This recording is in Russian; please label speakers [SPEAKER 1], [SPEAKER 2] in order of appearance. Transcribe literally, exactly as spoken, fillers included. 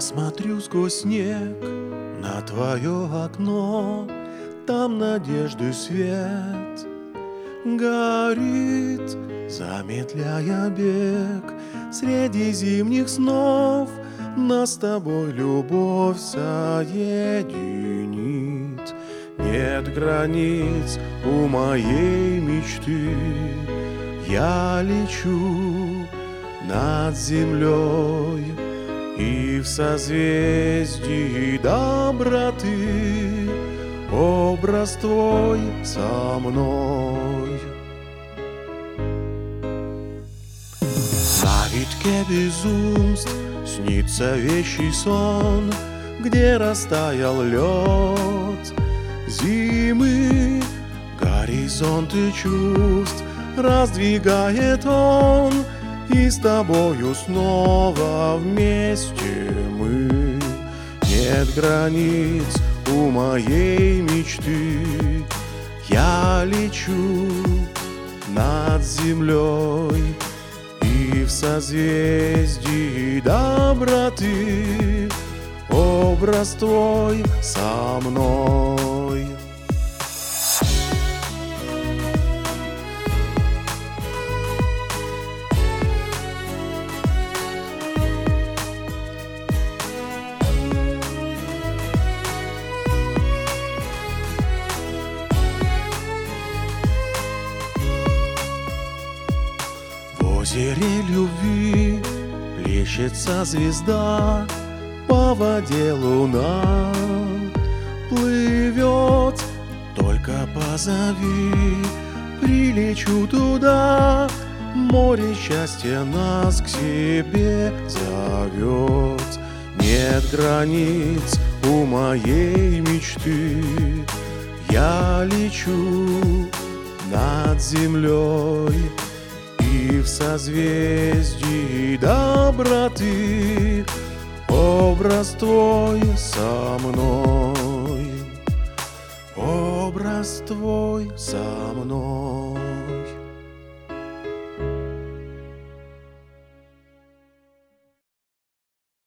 [SPEAKER 1] смотрю сквозь снег на твое окно, там надежды свет горит, замедляя бег. Среди зимних снов нас с тобой любовь соединит. Нет границ у моей мечты, я лечу над землей, и в созвездии доброты образ твой со мной. На витке безумств снится вещий сон, где растаял лед зимы. Горизонты чувств раздвигает он, и с тобою снова вместе мы. Нет границ у моей мечты, я лечу над землей, и в созвездии доброты образ твой со мной. В озере любви плещется звезда, по воде луна плывет. Только позови, прилечу туда, море счастья нас к себе зовет. Нет границ у моей мечты, я лечу над землей, и в созвездии доброты образ твой со мной, образ твой со мной.